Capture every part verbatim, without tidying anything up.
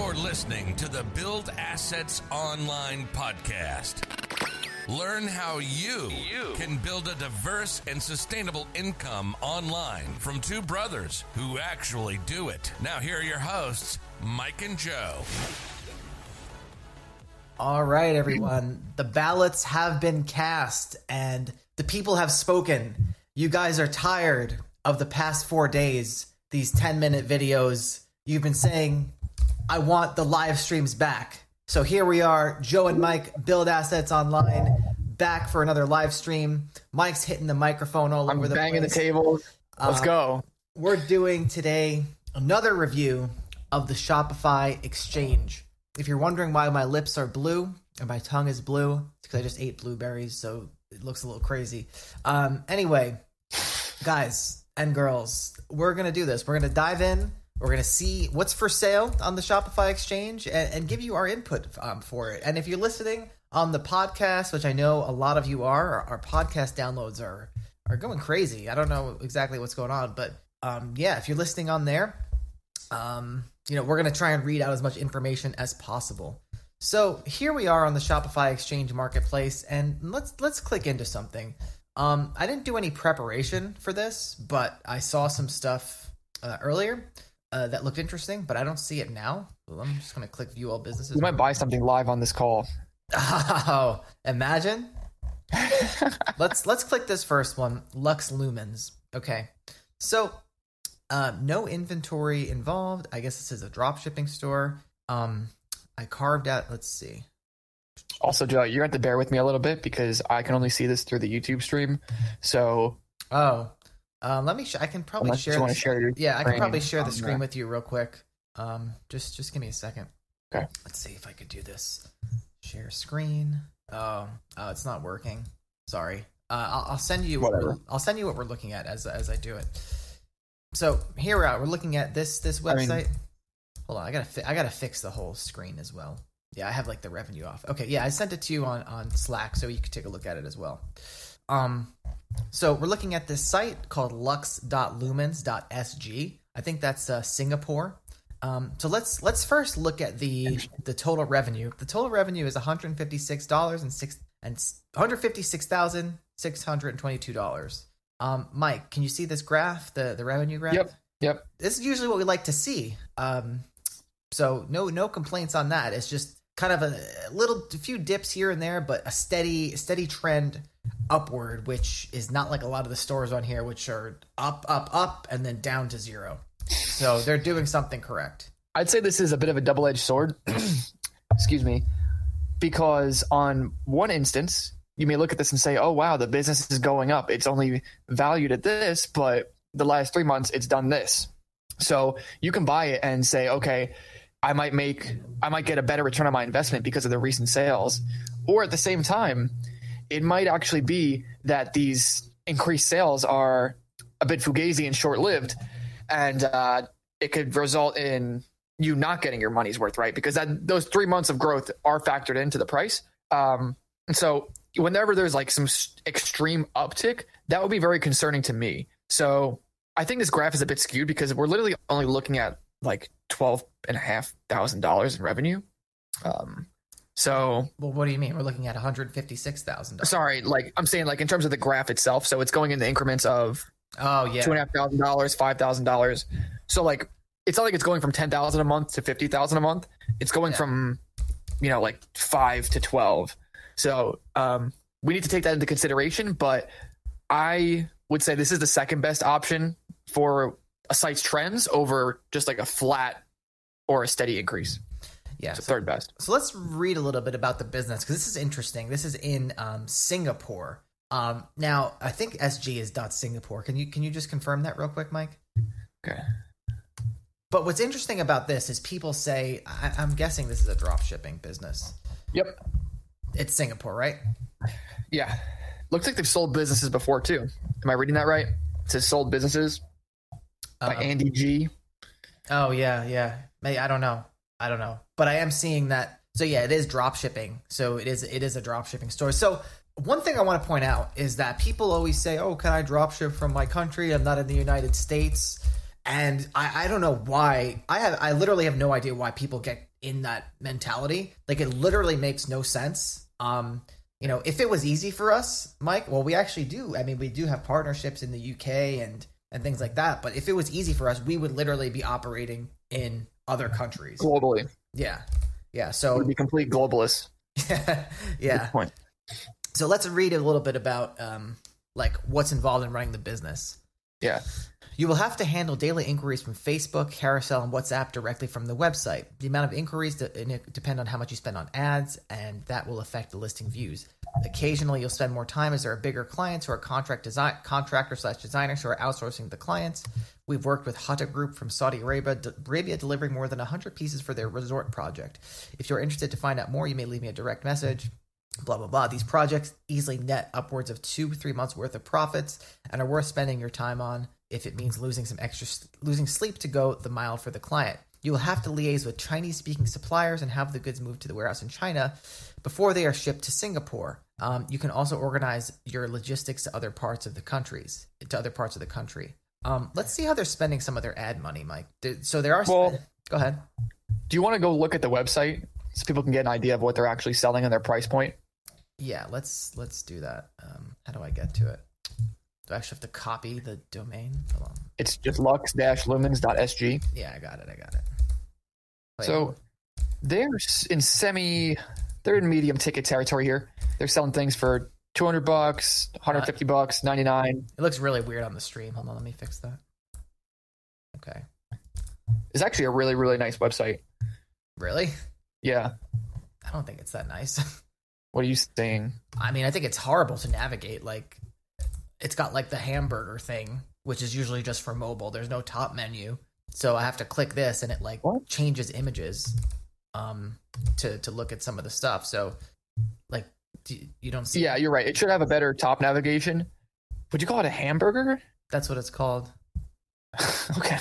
You're listening to the Build Assets Online podcast. Learn how you, you can build a diverse and sustainable income online from two brothers who actually do it. Now, here are your hosts, Mike and Joe. All right, everyone. The ballots have been cast and the people have spoken. You guys are tired of the past four days, these ten-minute videos. You've been saying, I want the live streams back. So here we are, Joe and Mike, Build Assets Online, back for another live stream. Mike's hitting the microphone all I'm over the place. I'm banging the tables. Let's uh, go. We're doing today another review of the Shopify Exchange. If you're wondering why my lips are blue and my tongue is blue, it's because I just ate blueberries, so it looks a little crazy. Um, anyway, guys and girls, we're going to do this. We're going to dive in. We're going to see what's for sale on the Shopify Exchange and, and give you our input um, for it. And if you're listening on the podcast, which I know a lot of you are, our, our podcast downloads are, are going crazy. I don't know exactly what's going on, but um, yeah, if you're listening on there, um, you know, we're going to try and read out as much information as possible. So here we are on the Shopify Exchange Marketplace, and let's let's click into something. Um, I didn't do any preparation for this, but I saw some stuff uh, earlier uh, that looked interesting, but I don't see it now. So I'm just going to click View All Businesses. You might buy something live on this call. Oh, imagine. let's let's click this first one, Lux Lumens. Okay, so uh, no inventory involved. I guess this is a drop shipping store. Um, I carved out. Let's see. Also, Joe, you're going to have to bear with me a little bit because I can only see this through the YouTube stream. So, oh, um, let me. Sh- I can probably unless share. You want this, to share your yeah, I can probably share the on screen that. with you real quick. Um, just just give me a second. Okay. Let's see if I could do this. Share screen. Oh, oh, it's not working. Sorry. Uh, I'll, I'll send you. What Whatever. we're, I'll send you what we're looking at as as I do it. So here we are. We're looking at this this website. I mean, hold on. I gotta fi- I gotta fix the whole screen as well. Yeah, I have like the revenue off. Okay, yeah, I sent it to you on, on Slack so you can take a look at it as well. Um, so we're looking at this site called lux dot lumens dot s g. I think that's uh, Singapore. Um, so let's let's first look at the the total revenue. The total revenue is one hundred fifty-six dollars and six and one hundred fifty-six thousand six hundred twenty-two dollars. Um, Mike, can you see this graph, the the revenue graph? Yep. Yep. This is usually what we like to see. Um, so no no complaints on that. It's just kind of a little a few dips here and there, but a steady steady trend upward, which is not like a lot of the stores on here, which are up up up and then down to zero. So they're doing something correct. I'd say this is a bit of a double-edged sword. Excuse me. Because on one instance, you may look at this and say, oh, wow, the business is going up. It's only valued at this, but the last three months it's done this. So you can buy it and say, okay, I might make, I might get a better return on my investment because of the recent sales. Or at the same time, it might actually be that these increased sales are a bit fugazi and short-lived, and uh, it could result in you not getting your money's worth, right? Because that those three months of growth are factored into the price. Um, and so whenever there's like some extreme uptick, that would be very concerning to me. So I think this graph is a bit skewed because we're literally only looking at like twelve and a half thousand dollars in revenue. Um, so, well, what do you mean? We're looking at one hundred fifty-six thousand dollars. Sorry, like I'm saying, like in terms of the graph itself. So it's going in the increments of oh yeah, two and a half thousand dollars, five thousand dollars. So like it's not like it's going from ten thousand a month to fifty thousand a month. It's going yeah. from you know like five to twelve. So um, we need to take that into consideration. But I would say this is the second best option for a site's trends over just like a flat or a steady increase. Yeah, it's so, third best. So let's read a little bit about the business because this is interesting. This is in um, Singapore. Um, now, I think S G is .singapore. Can you can you just confirm that real quick, Mike? Okay. But what's interesting about this is people say, I, I'm guessing this is a drop shipping business. Yep. It's Singapore, right? Yeah. Looks like they've sold businesses before too. Am I reading that right? It says sold businesses by um, Andy G. Oh yeah, yeah. Maybe, I don't know. I don't know. But I am seeing that. So yeah, it is drop shipping. So it is it is a drop shipping store. So one thing I want to point out is that people always say, oh, can I drop ship from my country? I'm not in the United States. And I, I don't know why. I have I literally have no idea why people get in that mentality. Like, it literally makes no sense. Um, you know, if it was easy for us, Mike, well, we actually do. I mean, we do have partnerships in the U K and and things like that. But if it was easy for us, we would literally be operating in other countries globally. Yeah, yeah. So we'd be complete globalists. Yeah. Good point. So let's read a little bit about um, like what's involved in running the business. Yeah. You will have to handle daily inquiries from Facebook, Carousel, and WhatsApp directly from the website. The amount of inquiries de- depend on how much you spend on ads, and that will affect the listing views. Occasionally, you'll spend more time as there are bigger clients who are contract design contractors slash designers who are outsourcing the clients. We've worked with Hutta Group from Saudi Arabia, De- Arabia, delivering more than one hundred pieces for their resort project. If you're interested to find out more, you may leave me a direct message. Blah, blah, blah. These projects easily net upwards of two, three months worth of profits and are worth spending your time on if it means losing some extra, losing sleep to go the mile for the client. You will have to liaise with Chinese-speaking suppliers and have the goods moved to the warehouse in China before they are shipped to Singapore. Um, you can also organize your logistics to other parts of the countries, to other parts of the country. Um, let's see how they're spending some of their ad money, Mike. So there are. Well, spend- go ahead. Do you want to go look at the website so people can get an idea of what they're actually selling and their price point? Yeah, let's let's do that. Um, how do I get to it? Do I actually have to copy the domain? Hold on. It's just lux dash lumens dot s g. Yeah, I got it. I got it. Wait. So they're in semi, they're in medium ticket territory here. They're selling things for two hundred bucks, one hundred fifty bucks, ninety-nine. It looks really weird on the stream. Hold on, let me fix that. Okay. It's actually a really, really nice website. Really? Yeah. I don't think it's that nice. What are you saying? I mean, I think it's horrible to navigate. Like, it's got like the hamburger thing, which is usually just for mobile. There's no top menu. So I have to click this and it like What? changes images um, to, to look at some of the stuff. So like, do, you don't see. Yeah, you're right. It should have a better top navigation. Would you call it a hamburger? That's what it's called. Okay.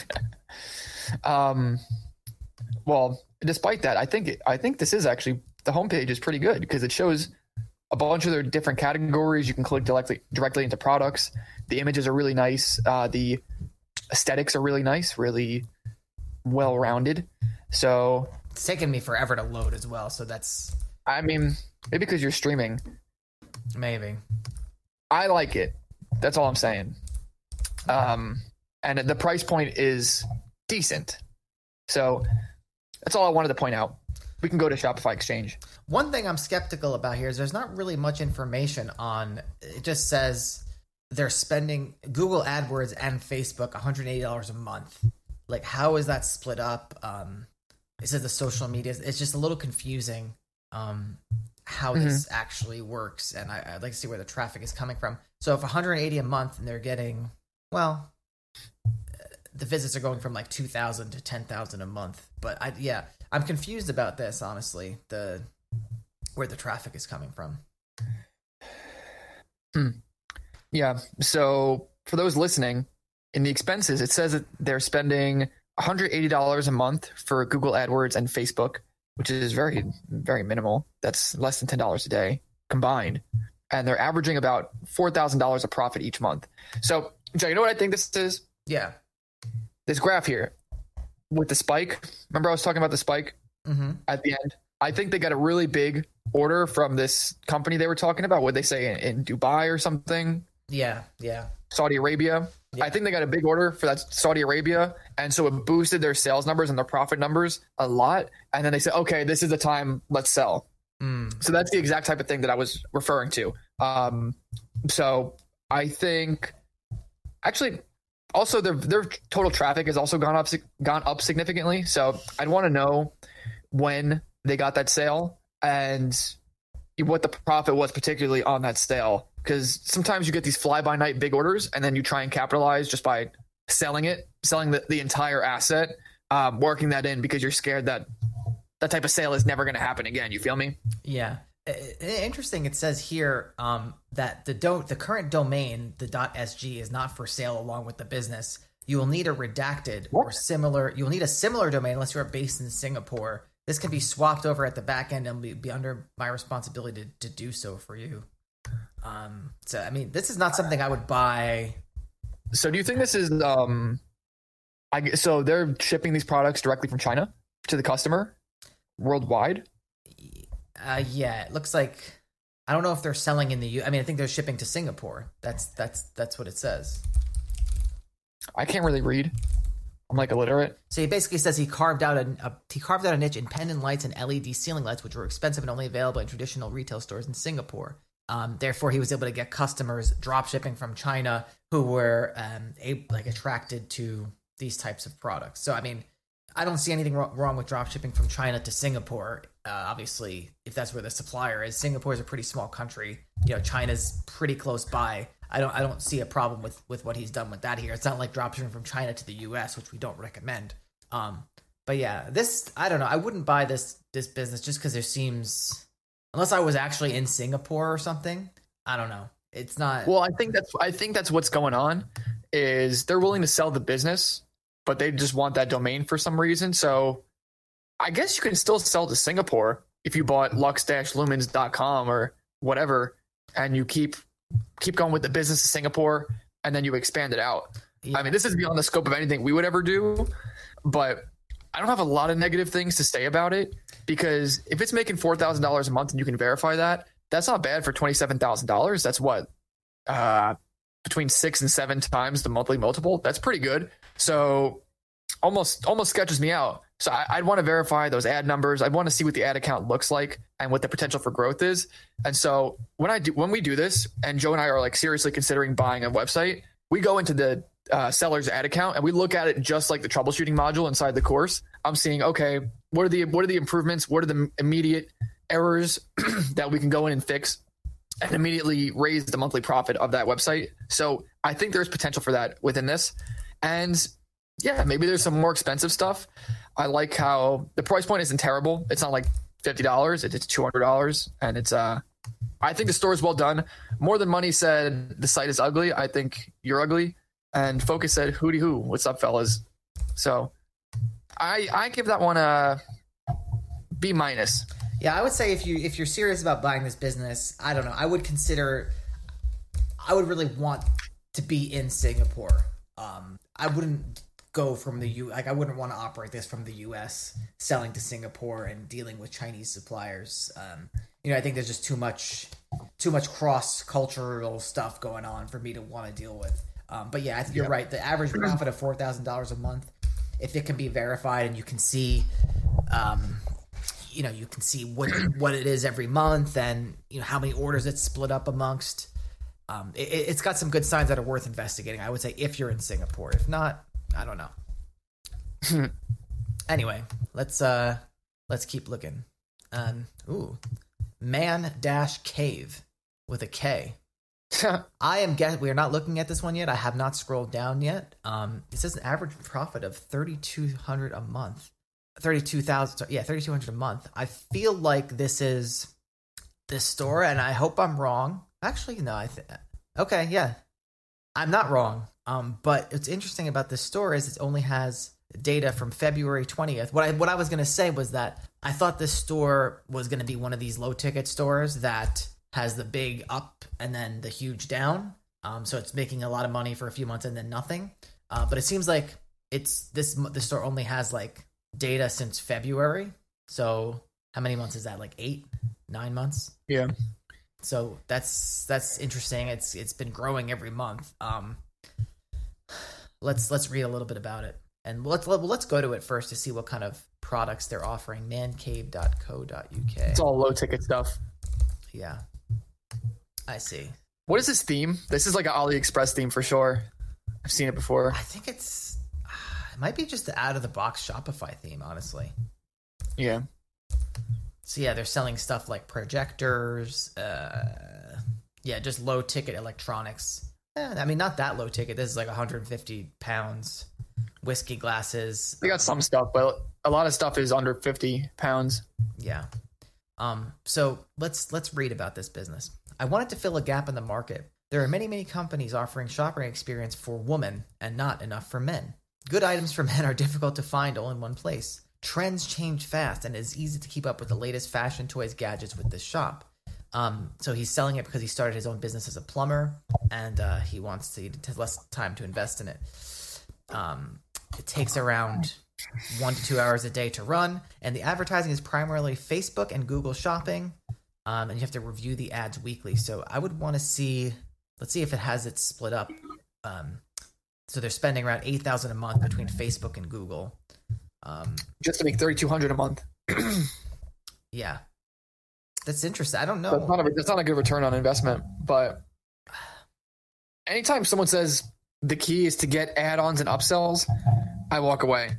Um, well, despite that, I think I think this is actually, the homepage is pretty good because it shows a bunch of their different categories. You can click directly directly into products. The images are really nice. Uh, the aesthetics are really nice, really well rounded. So It's taken me forever to load as well. So that's I mean, maybe because you're streaming. maybe. I like it. That's all I'm saying. Um, and the price point is decent. So that's all I wanted to point out. We can go to Shopify Exchange. One thing I'm skeptical about here is there's not really much information on. It just says they're spending Google AdWords and Facebook one hundred eighty dollars a month. Like, how is that split up? Um, it says the social media. It's just a little confusing um, how Mm-hmm. this actually works, and I, I'd like to see where the traffic is coming from. So if one hundred eighty a month and they're getting, well, the visits are going from like two thousand to ten thousand a month. But I, yeah, I'm confused about this, honestly, the where the traffic is coming from. Hmm. Yeah. So for those listening, in the expenses, it says that they're spending one hundred eighty dollars a month for Google AdWords and Facebook, which is very, very minimal. That's less than ten dollars a day combined. And they're averaging about four thousand dollars of profit each month. So, Joe, you know what I think this is? Yeah. This graph here with the spike. Remember I was talking about the spike Mm-hmm. at the end? I think they got a really big order from this company they were talking about. What they say in, in Dubai or something? Yeah. Yeah. Saudi Arabia. Yeah. I think they got a big order for that Saudi Arabia. And so it boosted their sales numbers and their profit numbers a lot. And then they said, okay, this is the time, let's sell. Mm. So that's the exact type of thing that I was referring to. Um, so I think actually also their, their total traffic has also gone up, gone up significantly. So I'd want to know when they got that sale and what the profit was particularly on that sale. Because sometimes you get these fly by night big orders and then you try and capitalize just by selling it, selling the, the entire asset, um, working that in because you're scared that that type of sale is never going to happen again. You feel me? Yeah. I- I- Interesting. It says here um, that the do- the current domain, the .sg, is not for sale along with the business. You will need a redacted or What? similar. You will need a similar domain unless you are based in Singapore. This can be swapped over at the back end and be, be under my responsibility to, to do so for you. Um, so, I mean, this is not something I would buy. So do you think this is um I gu- so they're shipping these products directly from China to the customer? worldwide? Uh, yeah, it looks like I don't know if they're selling in the U. I mean, I think they're shipping to Singapore. That's that's that's what it says. I can't really read. I'm like illiterate. So he basically says he carved out a, a he carved out a niche in pendant lights and L E D ceiling lights, which were expensive and only available in traditional retail stores in Singapore. Um, therefore, he was able to get customers drop shipping from China who were um, a, like attracted to these types of products. So, I mean, I don't see anything wrong, wrong with drop shipping from China to Singapore. Uh, obviously, if that's where the supplier is, Singapore is a pretty small country. You know, China's pretty close by. I don't I don't see a problem with, with what he's done with that here. It's not like dropshipping from China to the U S, which we don't recommend. Um, but yeah, this I don't know. I wouldn't buy this this business just because there seems, unless I was actually in Singapore or something. I don't know. It's not. Well, I think that's I think that's what's going on. Is they're willing to sell the business, but they just want that domain for some reason. So I guess you can still sell to Singapore if you bought lux dash lumens dot com or whatever, and you keep. keep going with the business of Singapore, and then you expand it out. Yeah. I mean, this is beyond the scope of anything we would ever do, but I don't have a lot of negative things to say about it, because if it's making four thousand dollars a month and you can verify that, that's not bad for twenty-seven thousand dollars. That's what, uh, between six and seven times the monthly multiple. That's pretty good. So almost, almost sketches me out. So I, I'd want to verify those ad numbers. I'd want to see what the ad account looks like and what the potential for growth is. And so when I do, when we do this, and Joe and I are like seriously considering buying a website, we go into the uh, seller's ad account and we look at it just like the troubleshooting module inside the course. I'm seeing, okay, what are the what are the improvements? What are the immediate errors that we can go in and fix and immediately raise the monthly profit of that website? So I think there's potential for that within this. And yeah, maybe there's some more expensive stuff. I like how the price point isn't terrible. It's not like fifty dollars. It's two hundred dollars. And it's, uh, I think the store is well done. More Than Money said the site is ugly. I think you're ugly. And Focus said, hooty hoo. What's up, fellas? So I I give that one a B minus. Yeah, I would say if you if you're serious about buying this business, I don't know. I would consider. I would really want to be in Singapore. Um, I wouldn't go from the U. Like I wouldn't want to operate this from the U S, selling to Singapore and dealing with Chinese suppliers. Um, you know, I think there's just too much too much cross cultural stuff going on for me to want to deal with. Um, but yeah, I think you're Yep. right. The average profit of four thousand dollars a month, if it can be verified and you can see. Um, you know, you can see what what it is every month, and you know how many orders it's split up amongst. Um, it, it's got some good signs that are worth investigating. I would say if you're in Singapore. If not, I don't know. Anyway, let's uh let's keep looking. Um, ooh, Man Dash Cave with a K. I am guess we are not looking at this one yet. I have not scrolled down yet. Um, it says an average profit of thirty two hundred a month. thirty-two thousand, yeah, thirty-two hundred a month. I feel like this is this store, and I hope I'm wrong. Actually, no, I think okay, yeah, I'm not wrong. Um, but what's interesting about this store is it only has data from February twentieth. What I what I was gonna say was that I thought this store was gonna be one of these low ticket stores that has the big up and then the huge down. Um, so it's making a lot of money for a few months and then nothing. Uh, but it seems like it's this this store only has like data since February. So how many months is that? Like eight, nine months? Yeah. So that's that's interesting. It's it's been growing every month. Um, let's let's read a little bit about it, and let's let, let's go to it first to see what kind of products they're offering. man cave dot co dot u k. It's all low ticket stuff. Yeah, I see. What is this theme? This is like an AliExpress theme for sure. I've seen it before. I think it's it might be just the out of the box Shopify theme, honestly. Yeah. So yeah, they're selling stuff like projectors, uh, yeah, just low ticket electronics. Eh, I mean, not that low ticket. This is like one hundred fifty pounds. Whiskey glasses. They got some stuff, but a lot of stuff is under fifty pounds. Yeah. Um. So let's let's read about this business. I wanted to fill a gap in the market. There are many many companies offering shopping experience for women and not enough for men. Good items for men are difficult to find all in one place. Trends change fast, and it is easy to keep up with the latest fashion, toys, gadgets with this shop. Um, so he's selling it because he started his own business as a plumber, and uh, he wants to, to less time to invest in it. Um, it takes around one to two hours a day to run. And the advertising is primarily Facebook and Google Shopping. Um, and you have to review the ads weekly. So I would want to see, let's see if it has it split up. Um, so they're spending around eight thousand dollars a month between Facebook and Google. Um, Just to make thirty-two hundred dollars a month. Yeah. That's interesting. I don't know. That's not, a, that's not a good return on investment. But anytime someone says the key is to get add-ons and upsells, I walk away.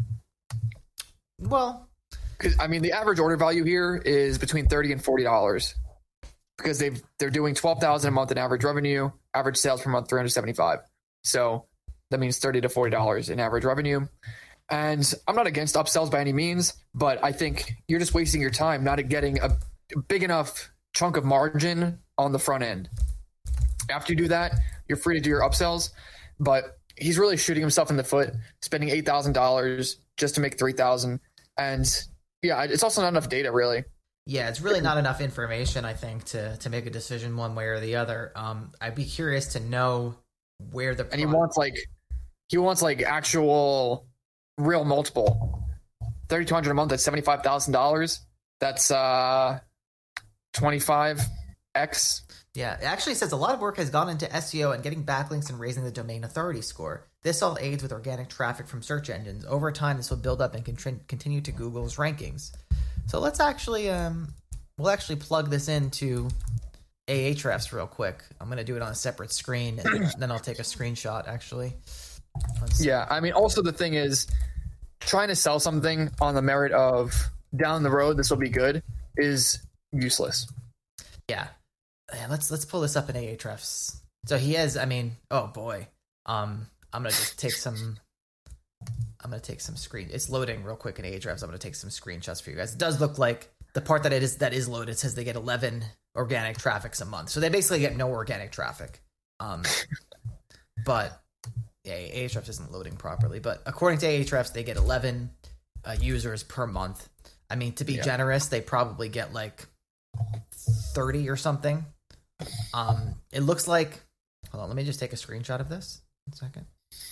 Well, because I mean, the average order value here is between thirty and forty dollars because they've they're doing twelve thousand a month in average revenue, average sales per month three hundred seventy-five. So that means thirty to forty dollars in average revenue. And I'm not against upsells by any means, but I think you're just wasting your time not getting a big enough chunk of margin on the front end. After you do that, you're free to do your upsells, but he's really shooting himself in the foot, spending eight thousand dollars just to make three thousand dollars. And yeah, it's also not enough data, really. Yeah, it's really not enough information, I think, to to make a decision one way or the other. Um, I'd be curious to know where the and he wants like he wants like actual real multiple. thirty-two hundred a month. That's seventy-five thousand dollars. That's uh twenty-five x. Yeah, it actually says a lot of work has gone into S E O and getting backlinks and raising the domain authority score. This all aids with organic traffic from search engines. Over time, this will build up and contr- continue to Google's rankings. So let's actually, um, we'll actually plug this into Ahrefs real quick. I'm going to do it on a separate screen, and then, then I'll take a screenshot, actually. Let's yeah, I mean, also the thing is, trying to sell something on the merit of down the road, this will be good, is useless. Yeah. Yeah, let's let's pull this up in Ahrefs. So he has, I mean, oh boy. Um, I'm gonna just take some. I'm gonna take some screen. It's loading real quick in Ahrefs. I'm gonna take some screenshots for you guys. It does look like the part that it is that is loaded says they get eleven organic traffics a month. So they basically get no organic traffic. Um, but yeah, Ahrefs isn't loading properly. But according to Ahrefs, they get eleven uh, users per month. I mean, to be yeah. generous, they probably get like thirty or something. Um, it looks like, hold on, let me just take a screenshot of this. One second.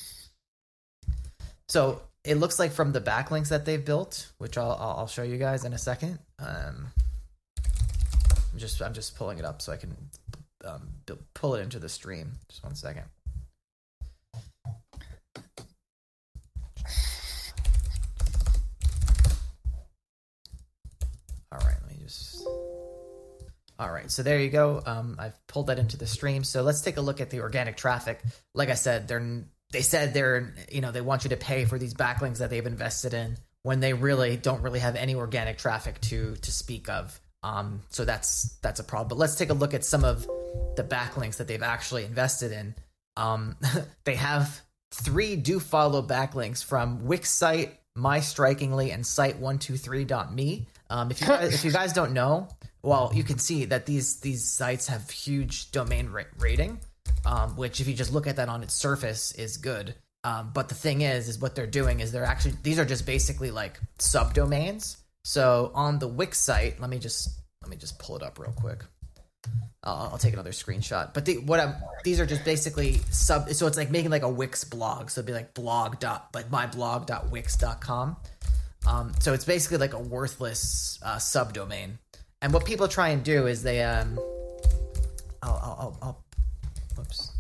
So it looks like from the backlinks that they've built, which I'll I'll show you guys in a second. Um, I'm just I'm just pulling it up so I can um, pull it into the stream. Just one second. All right, let me just. All right, so there you go. Um, I've pulled that into the stream. So let's take a look at the organic traffic. Like I said, they're they said they're you know they want you to pay for these backlinks that they've invested in when they really don't really have any organic traffic to to speak of. Um, so that's that's a problem. But let's take a look at some of the backlinks that they've actually invested in. Um, they have three do follow backlinks from Wix site, My Strikingly, and site one two three dot me. Um, if you guys, if you guys don't know, well, you can see that these these sites have huge domain ra- rating, um, which if you just look at that on its surface is good. Um, but the thing is, is what they're doing is they're actually these are just basically like subdomains. So on the Wix site, let me just let me just pull it up real quick. I'll, I'll take another screenshot. But the, what I'm these are just basically sub. So it's like making like a Wix blog. So it'd be like blog dot like myblog dot wix dot com. Um, so it's basically like a worthless uh, subdomain. And what people try and do is they, um, I'll, I'll, I'll, I'll, whoops.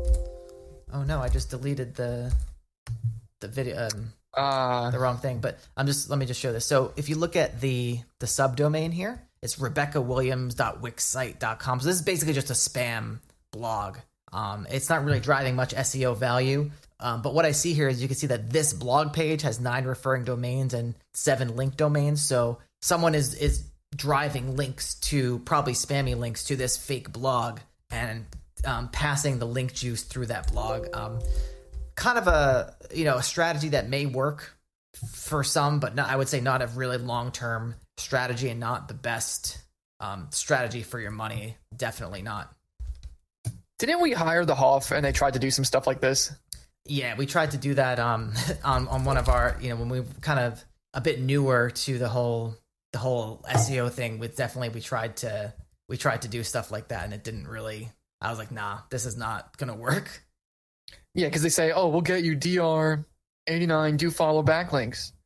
Oh no, I just deleted the, the video, um, uh, the wrong thing. But I'm just, let me just show this. So if you look at the, the subdomain here, it's rebecca williams dot wix site dot com. So this is basically just a spam blog. Um, it's not really driving much S E O value. Um, but what I see here is you can see that this blog page has nine referring domains and seven link domains. So someone is, is driving links to probably spammy links to this fake blog and um, passing the link juice through that blog. Um, kind of a, you know, a strategy that may work for some, but not, I would say not a really long-term strategy and not the best um, strategy for your money. Definitely not. Didn't we hire the Hoff and they tried to do some stuff like this? Yeah, we tried to do that um, on on one of our, you know, when we kind of a bit newer to the whole the whole S E O thing. With definitely we tried to we tried to do stuff like that, and it didn't really. I was like, nah, this is not gonna work. Yeah, because they say, oh, we'll get you D R eighty-nine do follow backlinks.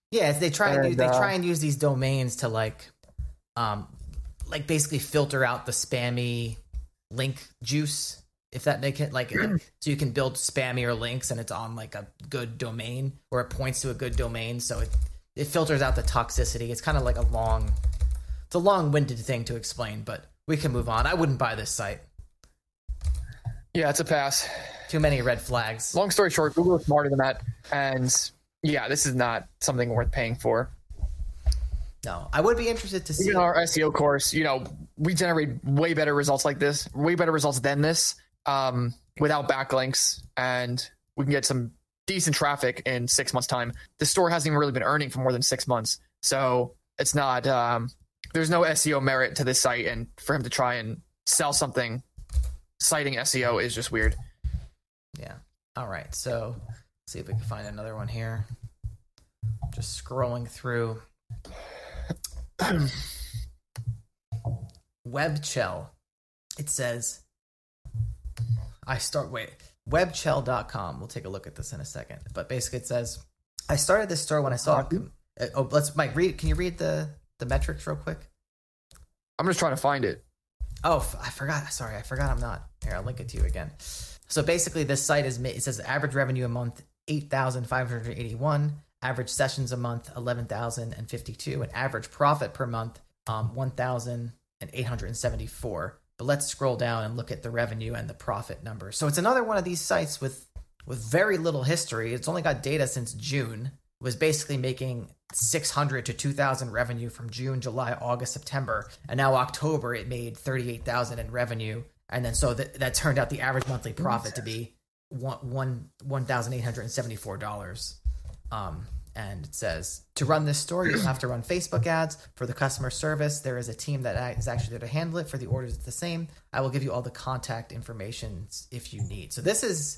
Yeah, they try and, And, do, they uh, try and use these domains to like, um, like basically filter out the spammy link juice. If that make it like, like so you can build spammier links and it's on like a good domain or it points to a good domain, so it it filters out the toxicity. It's kind of like a long, it's a long-winded thing to explain, but we can move on. I wouldn't buy this site. Yeah, it's a pass. Too many red flags. Long story short, Google is smarter than that, and yeah, this is not something worth paying for. No, I would be interested to see. Even our S E O course, you know, we generate way better results like this, way better results than this, um, without backlinks, and we can get some decent traffic in six months' time. The store hasn't even really been earning for more than six months, so it's not. Um, there's no S E O merit to this site, and for him to try and sell something citing S E O is just weird. Yeah. All right. So, let's see if we can find another one here. Just scrolling through. Webchell. It says, I start, wait, webchell dot com. We'll take a look at this in a second. But basically it says, I started this store when I saw, uh, oh, let's, Mike, read, can you read the, the metrics real quick? I'm just trying to find it. Oh, I forgot. Sorry, I forgot I'm not. Here, I'll link it to you again. So basically this site is, it says average revenue a month, eight thousand five hundred eighty-one. Average sessions a month, eleven thousand fifty-two, and average profit per month, um, one thousand eight hundred seventy-four. But let's scroll down and look at the revenue and the profit numbers. So it's another one of these sites with with very little history. It's only got data since June. It was basically making six hundred to two thousand revenue from June, July, August, September, and now October it made thirty-eight thousand in revenue. And then so that that turned out the average monthly profit to be one one one thousand eight hundred seventy-four dollars. Um, and it says, to run this store, you have to run Facebook ads. For the customer service, there is a team that is actually there to handle it. For the orders, it's the same. I will give you all the contact information if you need. So this is,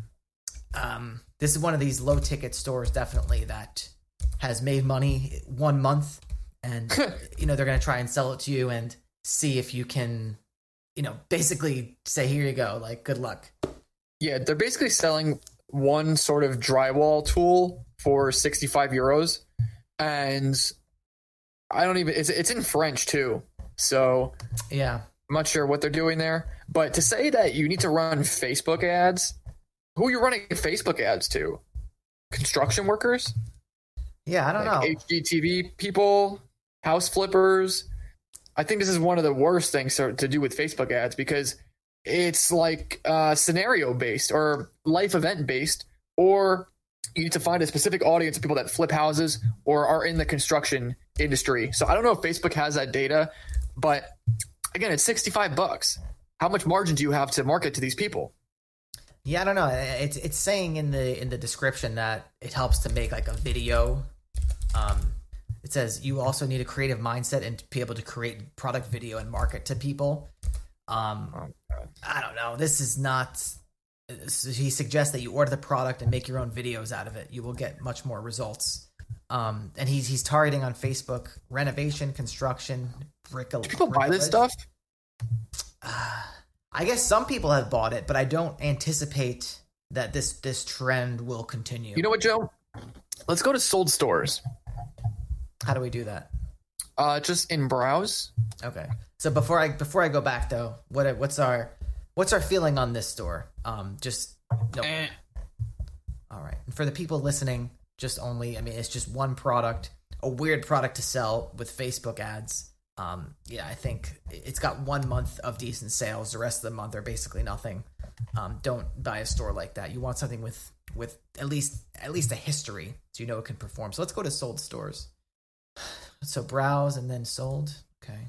um, this is one of these low ticket stores, definitely, that has made money one month, and you know they're going to try and sell it to you and see if you can, you know, basically say, here you go, like good luck. Yeah, they're basically selling one sort of drywall tool for sixty-five euros, and I don't even, it's, it's in French too, so yeah, I'm not sure what they're doing there. But to say that you need to run Facebook ads, who are you running Facebook ads to? Construction workers? Yeah, I don't like know. H G T V people, house flippers. I think this is one of the worst things to, to do with Facebook ads, because it's like uh, scenario based or life event based, or you need to find a specific audience of people that flip houses or are in the construction industry. So I don't know if Facebook has that data, but again, it's sixty-five bucks. How much margin do you have to market to these people? Yeah, I don't know. It's it's saying in the in the description that it helps to make like a video. Um, it says you also need a creative mindset and to be able to create product video and market to people. Um, Oh, I don't know. This is not. He suggests that you order the product and make your own videos out of it. You will get much more results. Um, and he's he's targeting on Facebook renovation, construction, brick. Do people buy this stuff? Uh, I guess some people have bought it, but I don't anticipate that this this trend will continue. You know what, Joe? Let's go to sold stores. How do we do that? Uh, just in browse. Okay. So before I before I go back though, what what's our what's our feeling on this store? Um, just no. Eh. All right. And for the people listening, just only, I mean, it's just one product, a weird product to sell with Facebook ads. Um, yeah, I think it's got one month of decent sales. The rest of the month are basically nothing. Um, don't buy a store like that. You want something with with at least at least a history, so you know it can perform. So let's go to sold stores. So browse and then sold. Okay.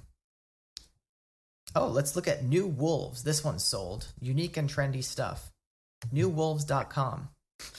Oh, let's look at New Wolves. This one's sold. Unique and trendy stuff. new wolves dot com.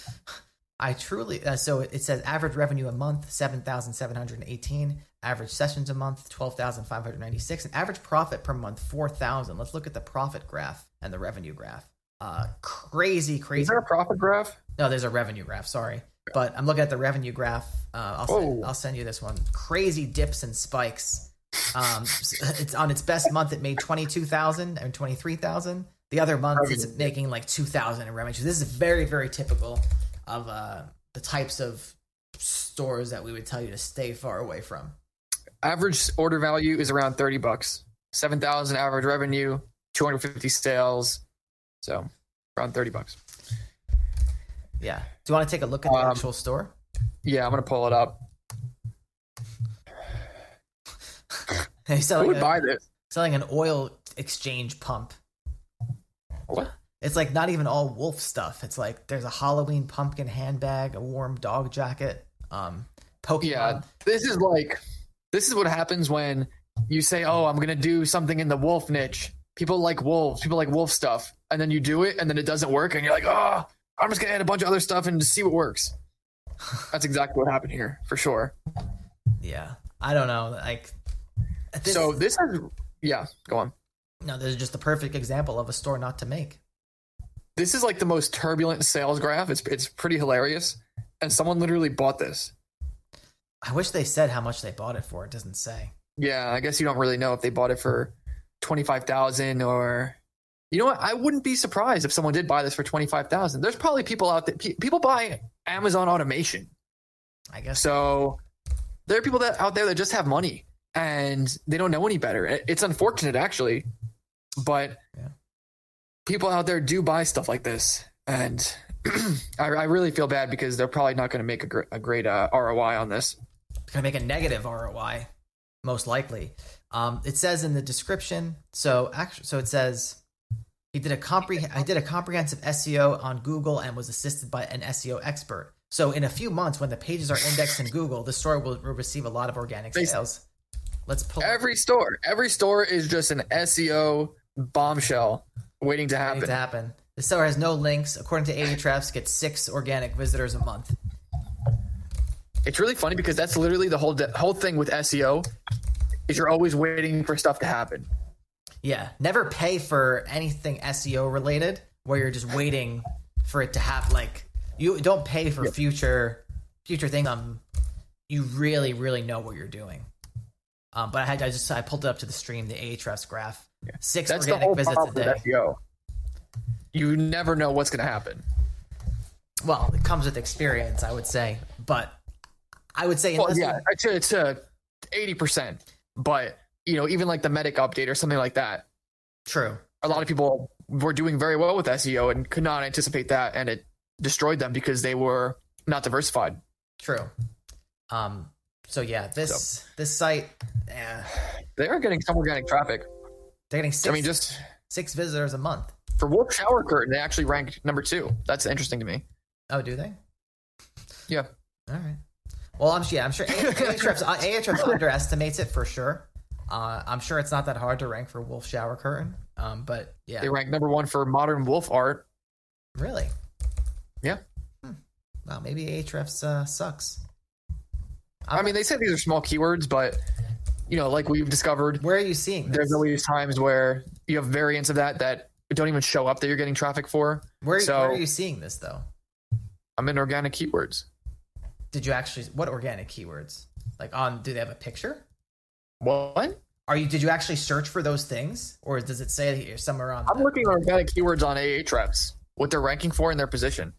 I truly, uh, so it says average revenue a month, seven thousand seven hundred eighteen. Average sessions a month, twelve thousand five hundred ninety-six. And average profit per month, four thousand. Let's look at the profit graph and the revenue graph. Uh, crazy, crazy. Is there a profit graph? No, there's a revenue graph. Sorry. But I'm looking at the revenue graph. Uh, I'll, send, I'll send you this one. Crazy dips and spikes. Um, it's on its best month, it made twenty-two thousand and twenty-three thousand. The other months, it's making like two thousand in revenue. This is very, very typical of uh, the types of stores that we would tell you to stay far away from. Average order value is around thirty bucks. seven thousand average revenue, two hundred fifty sales. So around thirty bucks. Yeah. Do you want to take a look at the Um, actual store? Yeah, I'm going to pull it up. He's Who selling, would a, buy this? selling an oil exchange pump. What? It's like not even all wolf stuff. It's like there's a Halloween pumpkin handbag, a warm dog jacket, um, Pokemon. Yeah, this is like, this is what happens when you say, oh, I'm going to do something in the wolf niche. People like wolves. People like wolf stuff. And then you do it, and then it doesn't work, and you're like, oh, I'm just going to add a bunch of other stuff and just see what works. That's exactly what happened here, for sure. Yeah. I don't know. Like, this, So this is, yeah, go on. no, this is just the perfect example of a store not to make. This is like the most turbulent sales graph. It's it's pretty hilarious. And someone literally bought this. I wish they said how much they bought it for. It doesn't say. Yeah, I guess you don't really know if they bought it for twenty-five thousand or, you know what? I wouldn't be surprised if someone did buy this for twenty-five thousand. There's probably people out there. Pe- people buy Amazon automation. I guess. So there are people that out there that just have money and they don't know any better. It- It's unfortunate actually, but Yeah. people out there do buy stuff like this. And I, I really feel bad because they're probably not going to make a, gr- a great uh, R O I on this. It's going to make a negative R O I, most likely. Um, it says in the description. So actually, so it says he did a compre- I did a comprehensive S E O on Google and was assisted by an S E O expert. So in a few months, when the pages are indexed in Google, the store will, will receive a lot of organic sales. Let's pull Every store, every store is just an S E O bombshell waiting to happen. waiting to happen. The store has no links. According to Ahrefs, gets six organic visitors a month. It's really funny because that's literally the whole de- whole thing with S E O is you're always waiting for stuff to happen. Yeah, never pay for anything S E O related where you're just waiting for it to happen. Like you don't pay for Yep. future future things. Um, you really really know what you're doing. Um, but I had I just I pulled it up to the stream, the Ahrefs graph. Six That's the organic whole visits a problem with day. S E O. You never know what's going to happen. Well, it comes with experience, I would say. But I would say Well, unless yeah, it's a, it's a eighty percent. But, you know, even like the Medic update or something like that, true. a lot of people were doing very well with S E O and could not anticipate that, and it destroyed them because they were not diversified. True. Um. So yeah, this this site, yeah, They are getting some organic traffic. they're getting six, I mean, just six visitors a month. for Wolf Shower Curtain, they actually ranked number two. That's interesting to me. Oh, do they? Yeah. All right. Well, I'm yeah, I'm sure Ahrefs Ahrefs underestimates it for sure. Uh, I'm sure it's not that hard to rank for Wolf Shower Curtain. Um, but yeah, They ranked number one for modern wolf art. really. Yeah. Hmm. Well, maybe Ahrefs uh, sucks. I mean, they say these are small keywords, but, you know, like we've discovered, Where are you seeing this? there's always times where you have variants of that that don't even show up that you're getting traffic for. Where, so where are you seeing this though? I'm in organic keywords. Did you actually what organic keywords? Like on do they have a picture? What? Are you did you actually search for those things, or does it say here somewhere on? I'm the, looking at organic keywords on Ahrefs, what they're ranking for in their position.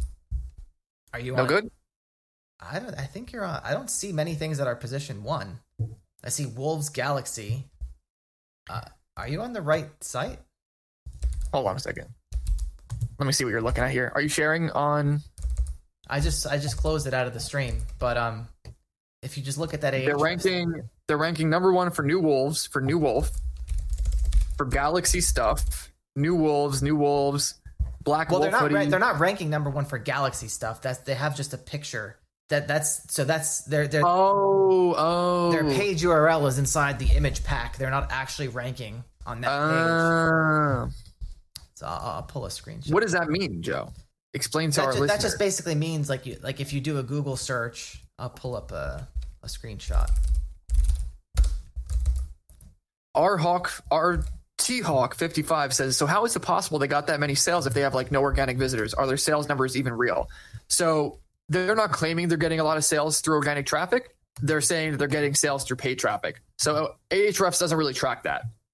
Are you No on, good? I don't. I think you're on. I don't see many things that are position one. I see Wolves Galaxy. Uh, are you on the right site? Hold on a second. Let me see what you're looking at here. Are you sharing on? I just I just closed it out of the stream, but um, if you just look at that, They're Ahrefs, ranking. They're ranking number one for New Wolves, for New Wolf, for Galaxy stuff. New Wolves, New Wolves, Black Well, Wolf they're not. hoodie. Ra- they're not ranking number one for Galaxy stuff. That's they have just a picture. That that's so that's their their Oh, oh. their page U R L is inside the image pack. They're not actually ranking on that page. Uh, So I'll, I'll pull a screenshot. what does that mean, Joe? Explain to that, our ju- listeners. that just basically means like you like if you do a Google search, I'll pull up a, a screenshot. Our Hawk, our T Hawk fifty-five says, so how is it possible they got that many sales if they have like no organic visitors? Are their sales numbers even real? So they're not claiming they're getting a lot of sales through organic traffic. They're saying that they're getting sales through paid traffic. So Ahrefs doesn't really track that.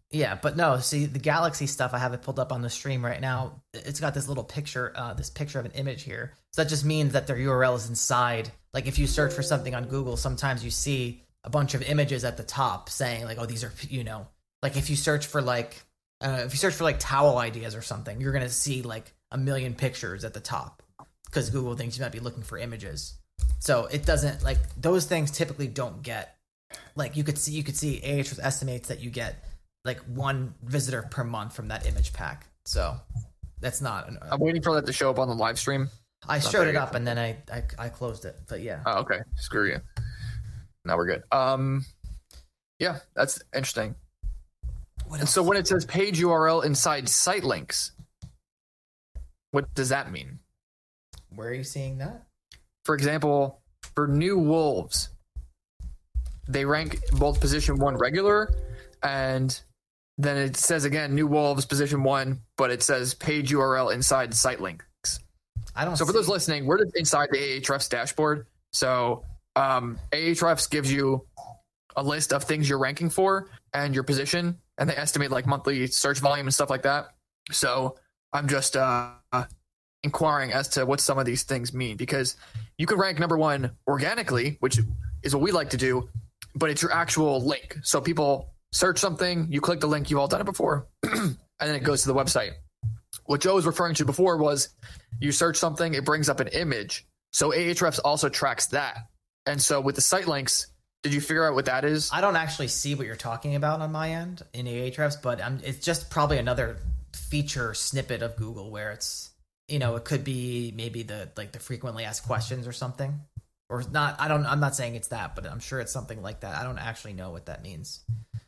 Yeah, but no, see the Galaxy stuff, I have it pulled up on the stream right now. It's got this little picture, uh, this picture of an image here. So that just means that their U R L is inside. Like if you search for something on Google, sometimes you see a bunch of images at the top saying like, oh, these are, you know, like if you search for like, uh, if you search for like towel ideas or something, you're going to see like a million pictures at the top because Google thinks you might be looking for images. So it doesn't, like, those things typically don't get, like you could see, you could see Ahrefs estimates that you get like one visitor per month from that image pack. So that's not an, uh, I'm waiting for that to show up on the live stream. I showed it up and then I, I I closed it. But yeah. Oh, okay. Screw you. Now we're good. Um, yeah, that's interesting. And so when it says page U R L inside site links, what does that mean? Where are you seeing that? For example, for New Wolves, they rank both position one regular, and then it says again New Wolves position one, but it says page U R L inside site links. I don't. So for see... those listening, we're just inside the Ahrefs dashboard. So um, Ahrefs gives you a list of things you're ranking for and your position, and they estimate like monthly search volume and stuff like that. So I'm just uh, inquiring as to what some of these things mean, because you can rank number one organically, which is what we like to do, but it's your actual link. So people search something, you click the link, you've all done it before, and then it goes to the website. What Joe was referring to before was you search something, it brings up an image. So Ahrefs also tracks that. And so with the site links, did you figure out what that is? I don't actually see what you're talking about on my end in Ahrefs, but I'm, it's just probably another feature snippet of Google where it's, you know, it could be maybe the like the frequently asked questions or something, or not. I don't. I'm not saying it's that, but I'm sure it's something like that. I don't actually know what that means.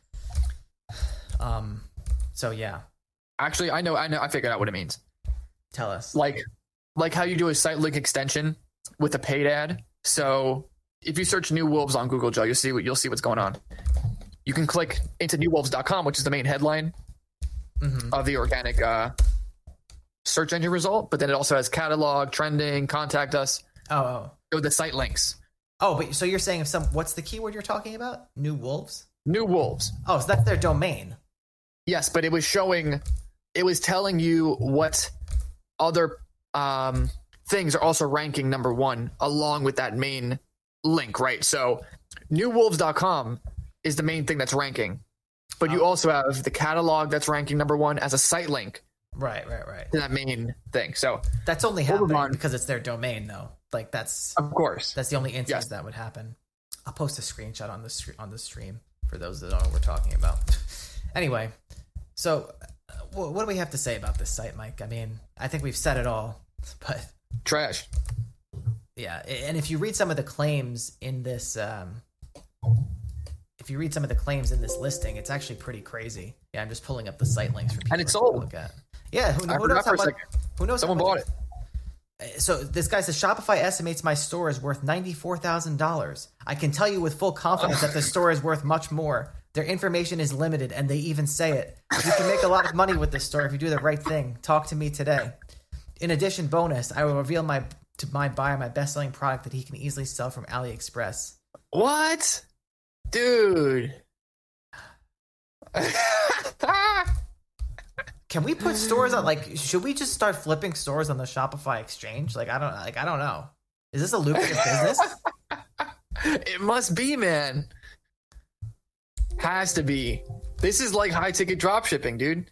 Um. So yeah. Actually, I know. I know. I figured out what it means. Tell us. Like, like how you do a site link extension with a paid ad. So if you search New Wolves on Google, Joe, you'll see what you'll see what's going on. You can click into new wolves dot com, which is the main headline mm-hmm. of the organic uh, search engine result, but then it also has catalog, trending, contact us. Oh, oh. Go to the site links. Oh, but so you're saying if some, what's the keyword you're talking about? New Wolves? New Wolves. Oh, so that's their domain. Yes, but it was showing, it was telling you what other um, things are also ranking number one along with that main link, right? So new wolves dot com is the main thing that's ranking, but oh. you also have the catalog that's ranking number one as a site link. Right, right, right. To that main thing. So that's only happening because it's their domain, though. Like that's of course that's the only instance yes. that would happen. I'll post a screenshot on the on the stream for those that don't know what we're talking about. Anyway, so uh, what do we have to say about this site, Mike? I mean, I think we've said it all, but trash. Yeah, and if you read some of the claims in this, um, if you read some of the claims in this listing, it's actually pretty crazy. Yeah, I'm just pulling up the site links for people and it's to sold. Look at. Yeah, who, I who knows how much? Who knows? Someone how much, bought it. So this guy says Shopify estimates my store is worth ninety-four thousand dollars. I can tell you with full confidence that the store is worth much more. Their information is limited, and they even say it. You can make a lot of money with this store if you do the right thing. Talk to me today. In addition, bonus, I will reveal my to my buyer my best-selling product that he can easily sell from AliExpress. What? Dude. Can we put stores on, like, should we just start flipping stores on the Shopify exchange? Like, I don't like I don't know. Is this a lucrative business? It must be, man. Has to be. This is like high ticket drop shipping, dude.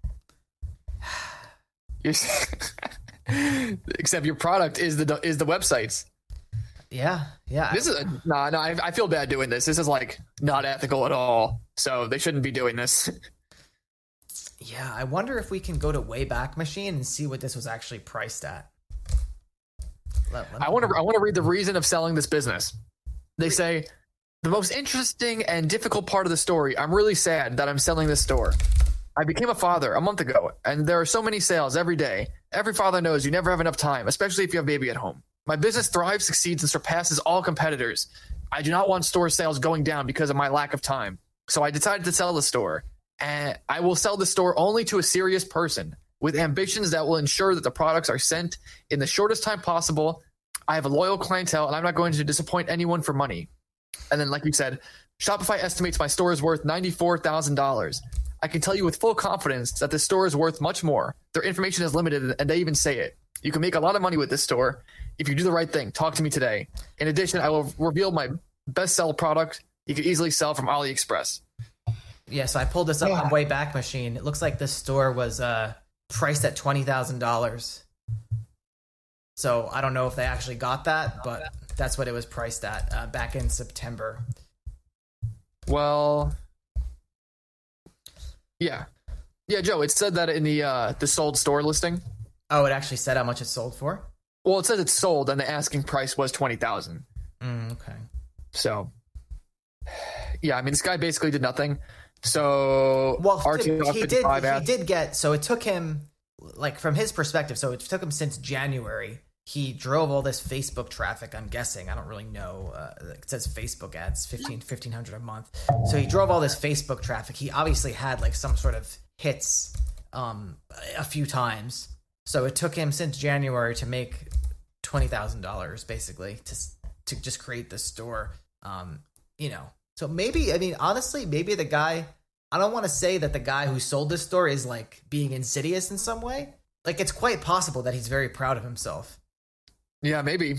You're except your product is the is the websites. Yeah, yeah. This is a, nah, no. I, I feel bad doing this. This is like not ethical at all. So they shouldn't be doing this. Yeah, I wonder if we can go to Wayback Machine and see what this was actually priced at. Let, let I want to. I want to read the reason of selling this business. They say the most interesting and difficult part of the story. I'm really sad that I'm selling this store. I became a father a month ago, and there are so many sales every day. Every father knows you never have enough time, especially if you have a baby at home. My business thrives, succeeds, and surpasses all competitors. I do not want store sales going down because of my lack of time. So I decided to sell the store. And I will sell the store only to a serious person with ambitions that will ensure that the products are sent in the shortest time possible. I have a loyal clientele, and I'm not going to disappoint anyone for money. And then, like you said, Shopify estimates my store is worth ninety-four thousand dollars. I can tell you with full confidence that this store is worth much more. Their information is limited, and they even say it. You can make a lot of money with this store if you do the right thing. Talk to me today. In addition, I will reveal my best sell product you could easily sell from AliExpress. Yeah, so I pulled this up Yeah. on Wayback Machine. It looks like this store was uh, priced at twenty thousand dollars. So I don't know if they actually got that, but that's what it was priced at uh, back in September. Well, yeah. Yeah, Joe, it said that in the uh, the sold store listing. Oh, it actually said how much it sold for? Well, it says it's sold, and the asking price was twenty thousand dollars. Mm, okay. So, yeah, I mean, this guy basically did nothing. So, Well, R T L he did. fifty-five He ads- did get. So it took him, like from his perspective. So it took him since January. He drove all this Facebook traffic. I'm guessing. I don't really know. Uh, it says Facebook ads, fifteen fifteen hundred a month. So he drove all this Facebook traffic. He obviously had like some sort of hits, um, a few times. So it took him since January to make twenty thousand dollars, basically, to to just create this store. Um, you know. So maybe, I mean, honestly, maybe the guy, I don't want to say that the guy who sold this store is like being insidious in some way. Like, it's quite possible that he's very proud of himself. Yeah, maybe.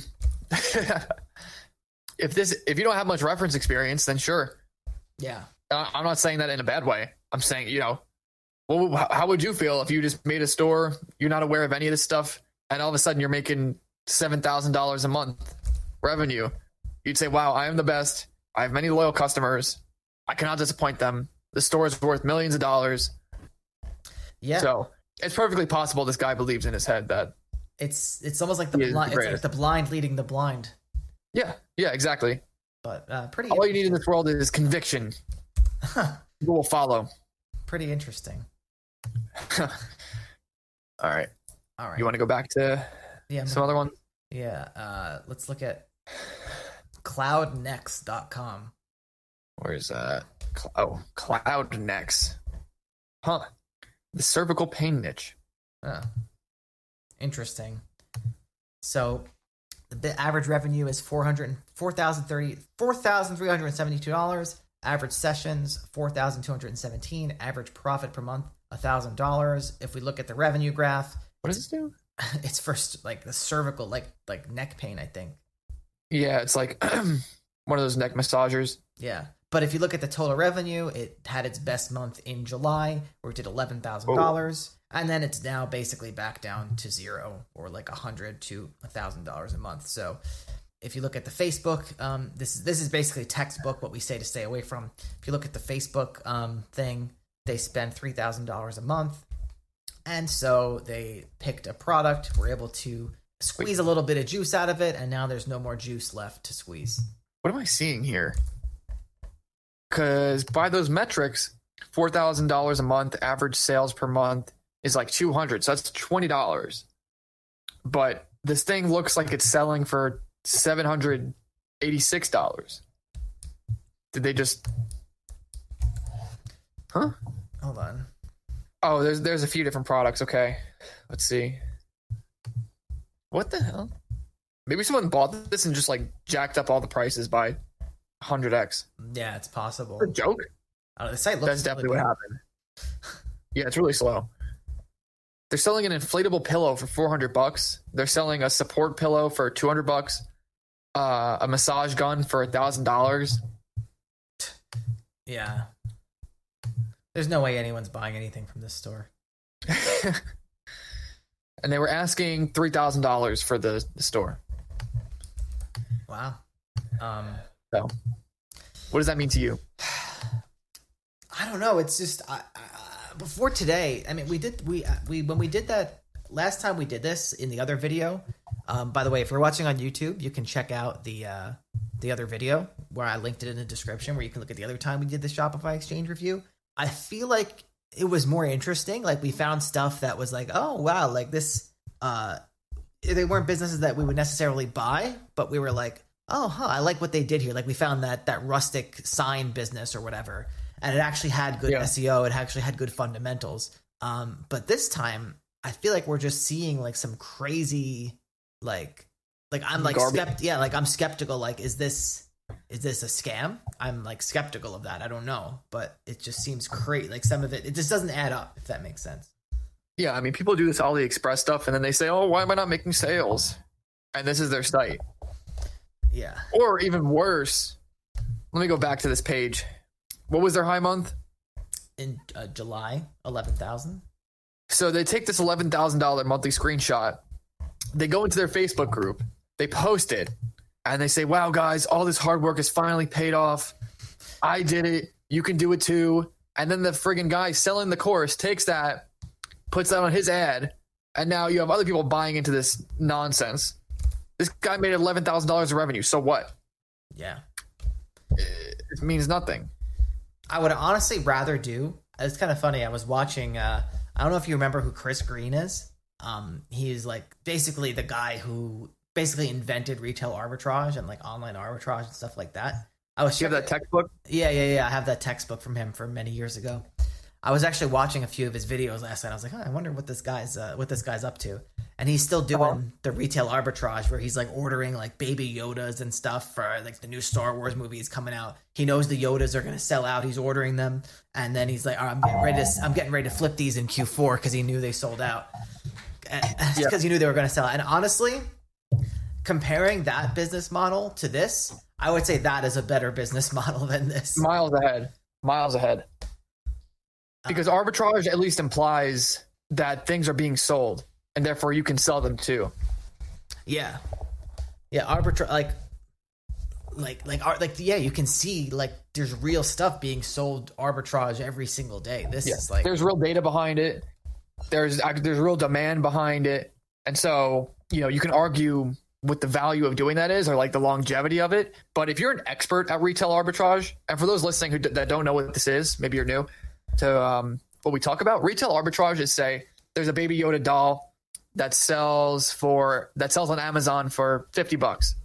if this, if you don't have much reference experience, then sure. Yeah. Uh, I'm not saying that in a bad way. I'm saying, you know, well, h- how would you feel if you just made a store, you're not aware of any of this stuff, and all of a sudden you're making seven thousand dollars a month revenue? You'd say, wow, I am the best. I have many loyal customers. I cannot disappoint them. The store is worth millions of dollars. Yeah. So it's perfectly possible this guy believes in his head that, It's it's almost like the He is the blind. It's like greatest. the blind leading the blind. yeah, yeah, exactly. But uh, pretty. All you need in this world is conviction. People will follow. Pretty interesting. All right. All right. You want to go back to yeah. some other one? Yeah. Uh, let's look at cloud next dot com. Where's that? Cl- oh, Cloud Next. Huh. The cervical pain niche. Oh. Interesting. So the bi- average revenue is four hundred four thousand thirty four thousand three hundred seventy-two dollars. Average sessions four thousand two hundred seventeen. Average profit per month one thousand dollars. If we look at the revenue graph, What does this do? it's first like the cervical, like like neck pain, I think. Yeah, it's like one of those neck massagers. Yeah. But if you look at the total revenue, it had its best month in July, where it did eleven thousand dollars. And then it's now basically back down to zero, or like one hundred to one thousand dollars a month. So if you look at the Facebook, um, this, is, this is basically textbook, what we say to stay away from. If you look at the Facebook um, thing, they spend three thousand dollars a month. And so they picked a product, were able to squeeze a little bit of juice out of it, and now there's no more juice left to squeeze. What am I seeing here? Because by those metrics, four thousand dollars a month, average sales per month is like two hundred dollars. So that's twenty dollars. But this thing looks like it's selling for seven hundred eighty-six dollars. Did they just... Huh? Hold on. Oh, there's there's a few different products. Okay. Let's see. What the hell? Maybe someone bought this and just like jacked up all the prices by one hundred x. Yeah, it's possible. A joke? Uh, the site looks That's definitely really what good. happened. Yeah, it's really slow. They're selling an inflatable pillow for four hundred bucks. They're selling a support pillow for two hundred bucks. Uh, a massage gun for one thousand dollars. Yeah. There's no way anyone's buying anything from this store. And they were asking three thousand dollars for the, the store. Wow. Um, So, what does that mean to you? I don't know. It's just I, I, before today. I mean, we did we we when we did that last time we did this in the other video. Um, by the way, if you're watching on YouTube, you can check out the uh, the other video where I linked it in the description, where you can look at the other time we did the Shopify Exchange review. I feel like it was more interesting. Like, we found stuff that was like, oh wow, like this. Uh, they weren't businesses that we would necessarily buy, but we were like, oh, huh, I like what they did here. Like, we found that that rustic sign business or whatever, and it actually had good Yeah. S E O. It actually had good fundamentals. Um, but this time, I feel like we're just seeing like some crazy, like, like I'm like Garbage. skept- yeah, like I'm skeptical. Like, is this is this a scam? I'm like skeptical of that. I don't know, but it just seems crazy. Like some of it, it just doesn't add up, if that makes sense. Yeah, I mean, people do this AliExpress stuff, and then they say, "Oh, why am I not making sales?" And this is their site. Yeah. Or even worse, let me go back to this page. What was their high month? In uh, July, eleven thousand. So they take this eleven thousand dollars monthly screenshot. They go into their Facebook group. They post it. And they say, "Wow, guys, all this hard work has finally paid off. I did it. You can do it too." And then the friggin' guy selling the course takes that, puts that on his ad, and now you have other people buying into this nonsense. This guy made eleven thousand dollars of revenue. So what? Yeah. It means nothing. I would honestly rather do. It's kind of funny. I was watching. Uh, I don't know if you remember who Chris Green is. Um, he's like basically the guy who basically invented retail arbitrage and like online arbitrage and stuff like that. I was. You have that textbook? Yeah, yeah, yeah. I have that textbook from him from many years ago. I was actually watching a few of his videos last night. I was like, oh, I wonder what this guy's uh, what this guy's up to. And he's still doing uh-huh. the retail arbitrage where he's like ordering like baby Yodas and stuff for like the new Star Wars movie is coming out. He knows the Yodas are going to sell out. He's ordering them, and then he's like, oh, I'm getting ready to I'm getting ready to flip these in Q four because he knew they sold out. Because yeah. he knew they were going to sell out. And honestly, comparing that business model to this, I would say that is a better business model than this. Miles ahead. Miles ahead. Because arbitrage at least implies that things are being sold, and therefore you can sell them too. Yeah, yeah. Arbitrage, like, like, like, like, yeah. You can see like there's real stuff being sold arbitrage every single day. This yeah. is like there's real data behind it. There's there's real demand behind it, and so you know you can argue what the value of doing that is, or like the longevity of it. But if you're an expert at retail arbitrage, and for those listening who d- that don't know what this is, maybe you're new to um, what we talk about. Retail arbitrage is, say there's a Baby Yoda doll that sells for that sells on Amazon for fifty bucks.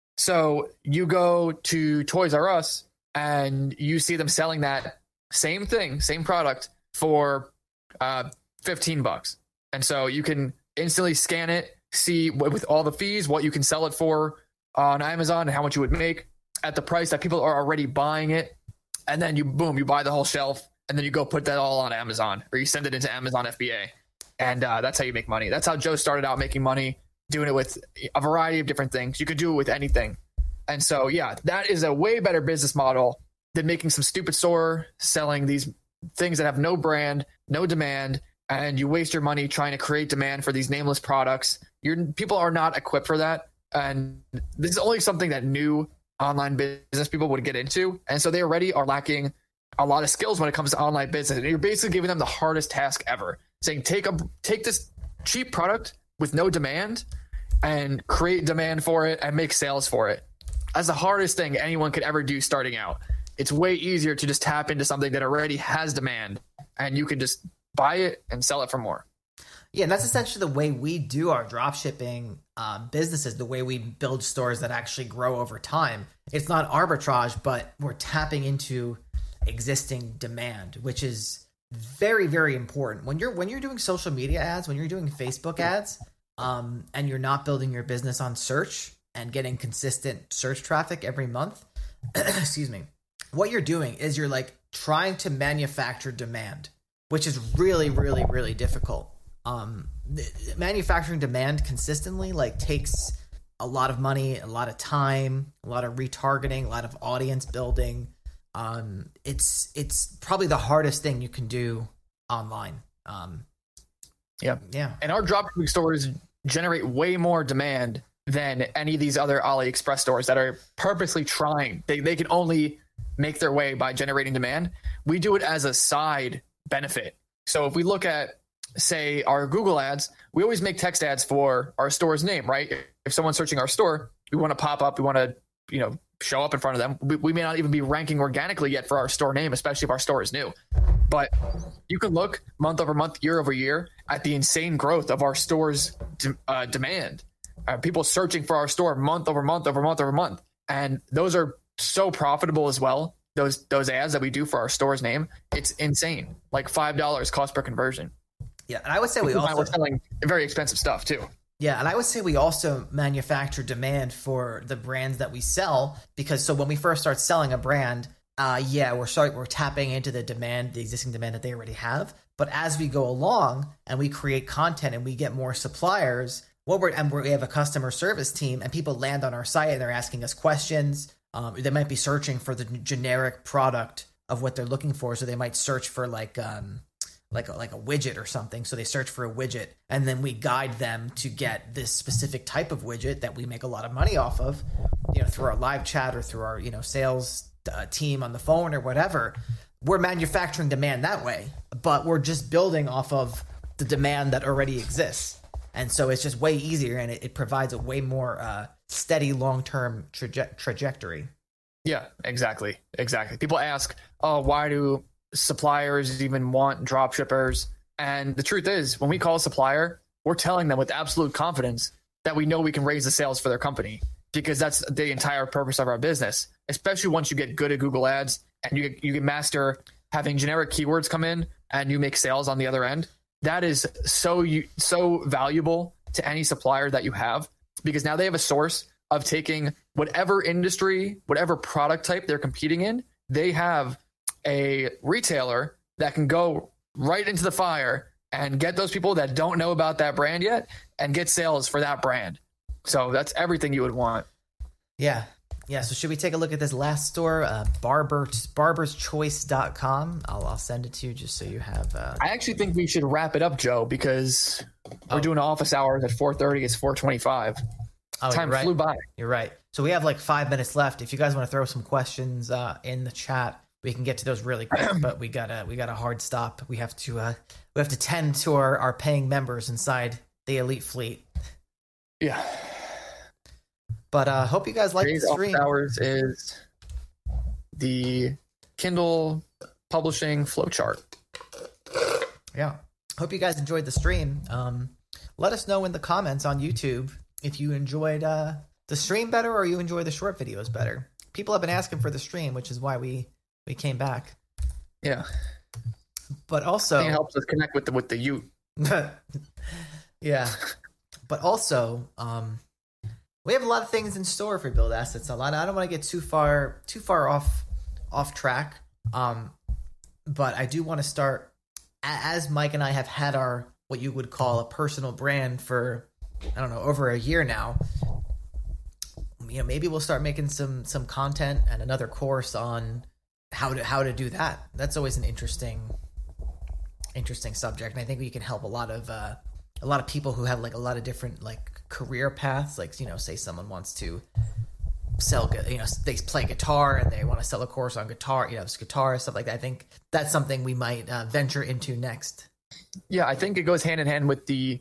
So you go to Toys R Us and you see them selling that same thing, same product for uh, fifteen bucks. And so you can instantly scan it, see what, with all the fees, what you can sell it for on Amazon and how much you would make at the price that people are already buying it. And then you, boom, you buy the whole shelf. And then you go put that all on Amazon, or you send it into Amazon F B A. And uh, that's how you make money. That's how Joe started out making money, doing it with a variety of different things. You could do it with anything. And so, yeah, that is a way better business model than making some stupid store selling these things that have no brand, no demand, and you waste your money trying to create demand for these nameless products. Your people are not equipped for that. And this is only something that new online business people would get into. And so they already are lacking a lot of skills when it comes to online business. And you're basically giving them the hardest task ever, saying, take a take this cheap product with no demand and create demand for it and make sales for it. That's the hardest thing anyone could ever do starting out. It's way easier to just tap into something that already has demand and you can just buy it and sell it for more. Yeah, and that's essentially the way we do our drop shipping um, businesses, the way we build stores that actually grow over time. It's not arbitrage, but we're tapping into existing demand, which is very, very important. When you're when you're doing social media ads, when you're doing Facebook ads, um, and you're not building your business on search and getting consistent search traffic every month, excuse me, what you're doing is you're like trying to manufacture demand, which is really, really, really difficult. Um, manufacturing demand consistently like takes a lot of money, a lot of time, a lot of retargeting, a lot of audience building. Um, it's it's probably the hardest thing you can do online. Um, yeah, yeah. And our dropshipping stores generate way more demand than any of these other AliExpress stores that are purposely trying. They they can only make their way by generating demand. We do it as a side benefit. So if we look at, say, our Google ads, we always make text ads for our store's name, right? If someone's searching our store, we want to pop up, we want to, you know, show up in front of them. We, we may not even be ranking organically yet for our store name, especially if our store is new. But you can look month over month, year over year at the insane growth of our store's de- uh, demand. Uh, people searching for our store month over month over month over month. And those are so profitable as well. Those those ads that we do for our store's name, it's insane. Like five dollars cost per conversion. Yeah, and I would say we also we're selling very expensive stuff too. Yeah, and I would say we also manufacture demand for the brands that we sell, because so when we first start selling a brand, uh, yeah, we're start we're tapping into the demand, the existing demand that they already have. But as we go along and we create content and we get more suppliers, what we're and we have a customer service team, and people land on our site and they're asking us questions. Um, they might be searching for the generic product of what they're looking for, so they might search for like um, like a, like a widget or something. So they search for a widget, and then we guide them to get this specific type of widget that we make a lot of money off of, you know, through our live chat or through our, you know, sales uh, team on the phone or whatever. We're manufacturing demand that way, but we're just building off of the demand that already exists. And so it's just way easier, and it, it provides a way more uh, steady long-term traje- trajectory. Yeah, exactly. Exactly. People ask, oh, why do suppliers even want drop shippers? And the truth is, when we call a supplier, we're telling them with absolute confidence that we know we can raise the sales for their company, because that's the entire purpose of our business, especially once you get good at Google Ads and you, you can master having generic keywords come in and you make sales on the other end. That is so you, so valuable to any supplier that you have, because now they have a source of taking whatever industry, whatever product type they're competing in. They have a retailer that can go right into the fire and get those people that don't know about that brand yet and get sales for that brand. So that's everything you would want. Yeah. Yeah. So should we take a look at this last store, uh, barbers, barbers choice dot com? I'll, I'll send it to you just so you have. Uh... I actually think we should wrap it up, Joe, because we're oh. doing office hours at four thirty. It's four twenty-five. Oh, Time right. flew by. You're right. So we have like five minutes left. If you guys want to throw some questions uh, in the chat, we can get to those really quick. But we got a we got a hard stop. We have to uh, we have to tend to our, our paying members inside the Elite Fleet. Yeah. But I uh, hope you guys like the stream. Office hours is the Kindle publishing flowchart. Yeah. Hope you guys enjoyed the stream. Um, let us know in the comments on YouTube if you enjoyed uh, the stream better or you enjoy the short videos better. People have been asking for the stream, which is why we, we came back. Yeah. But also... it helps us connect with the, with the youth. Yeah. But also... Um, we have a lot of things in store for Build Assets Online. I don't want to get too far too far off off track, um, but I do want to start, as Mike and I have had our what you would call a personal brand for, I don't know, over a year now. You know, maybe we'll start making some some content and another course on how to how to do that. That's always an interesting interesting subject, and I think we can help a lot of uh, a lot of people who have like a lot of different like career paths. Like, you know, say someone wants to sell, you know, they play guitar and they want to sell a course on guitar, you know, guitar, stuff like that. I think that's something we might uh, venture into next. Yeah, I think it goes hand in hand with the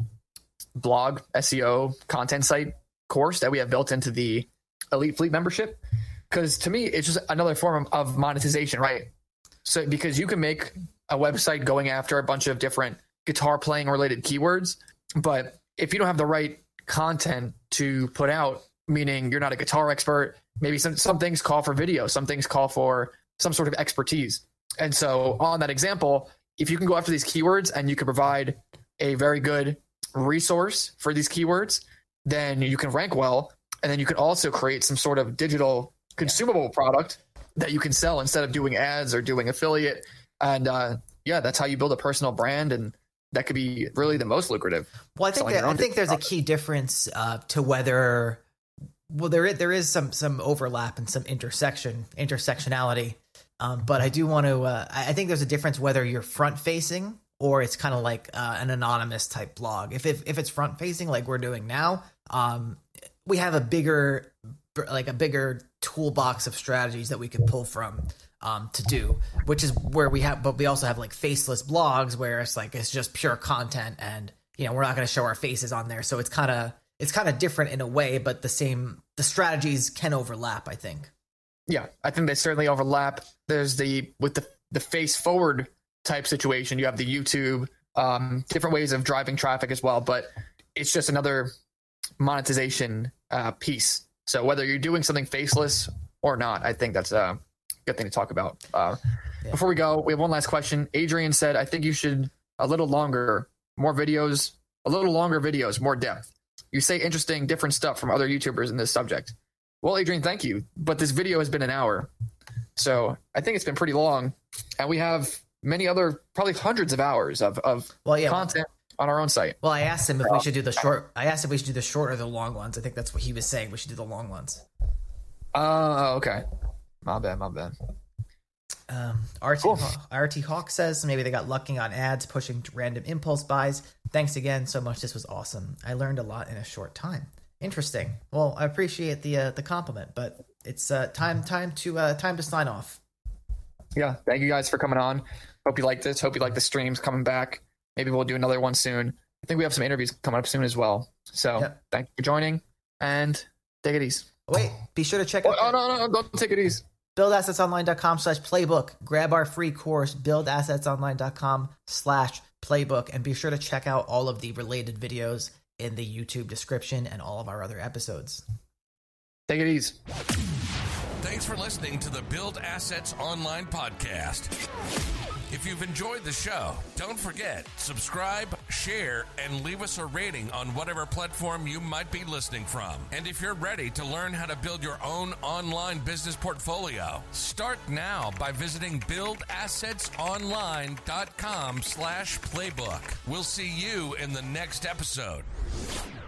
blog S E O content site course that we have built into the Elite Fleet membership. Because to me, it's just another form of monetization, right? So because you can make a website going after a bunch of different guitar playing related keywords, but if you don't have the right content to put out, meaning you're not a guitar expert, maybe some, some things call for video, some things call for some sort of expertise. And so on that example, if you can go after these keywords and you can provide a very good resource for these keywords, then you can rank well. And then you can also create some sort of digital consumable product that you can sell instead of doing ads or doing affiliate. And uh, yeah, that's how you build a personal brand, and that could be really the most lucrative. Well, I think that, I think there's a key difference uh, to whether, well, there is, there is some some overlap and some intersection intersectionality, um, but I do want to. Uh, I think there's a difference whether you're front facing or it's kind of like uh, an anonymous type blog. If, if if it's front facing like we're doing now, um, we have a bigger like a bigger toolbox of strategies that we can pull from. Um, to do, which is where we have, but we also have like faceless blogs where it's like it's just pure content, and you know we're not going to show our faces on there, so it's kind of it's kind of different in a way, but the same the strategies can overlap, I think. Yeah, I think they certainly overlap. There's the with the the face forward type situation. You have the YouTube, um, different ways of driving traffic as well, but it's just another monetization uh, piece. So whether you're doing something faceless or not, I think that's a good thing to talk about. Uh, yeah. Before we go, we have one last question. Adrian said, I think you should a little longer, more videos, a little longer videos, more depth. You say interesting, different stuff from other YouTubers in this subject. Well, Adrian, thank you. But this video has been an hour. So I think it's been pretty long. And we have many other, probably hundreds of hours of, of well, yeah, content on our own site. Well, I asked him if we should do the short. I asked if we should do the short or the long ones. I think that's what he was saying. We should do the long ones. Oh, uh, okay. My bad, my bad. Um, R T, cool. R T Hawk says maybe they got lucky on ads pushing random impulse buys. Thanks again so much. This was awesome. I learned a lot in a short time. Interesting. Well, I appreciate the uh, the compliment, but it's uh, time time to uh, time to sign off. Yeah, thank you guys for coming on. Hope you like this. Hope you like the streams coming back. Maybe we'll do another one soon. I think we have some interviews coming up soon as well. So yep. Thank you for joining, and take it easy. Wait, be sure to check oh, out. Oh no, no, no, don't take it easy. build assets online dot com slash playbook. Grab our free course, build assets online dot com slash playbook, and be sure to check out all of the related videos in the YouTube description and all of our other episodes. Take it easy. Thanks for listening to the Build Assets Online podcast. If you've enjoyed the show, don't forget, subscribe, share, and leave us a rating on whatever platform you might be listening from. And if you're ready to learn how to build your own online business portfolio, start now by visiting build assets online dot com slash playbook. We'll see you in the next episode.